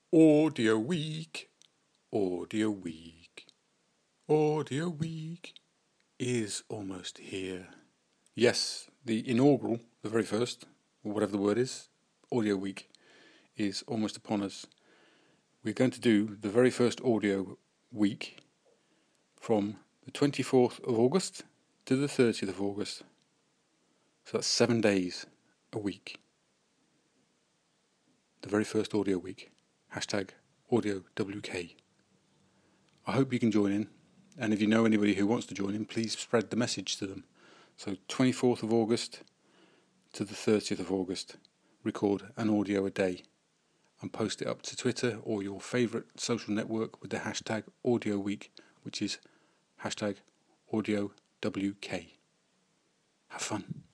Audio Week, Audio Week, Audio Week is almost here. Yes, the inaugural, the very first, or whatever the word is, Audio Week is almost upon us. We're going to do the very first Audio Week from the 24th of August to the 30th of August. So that's 7 days a week. The very first Audio Week. Hashtag AudioWK. I hope you can join in, and if you know anybody who wants to join in, please spread the message to them. So 24th of August to the 30th of August, record an audio a day and post it up to Twitter or your favourite social network with the hashtag AudioWeek, which is hashtag AudioWK. Have fun.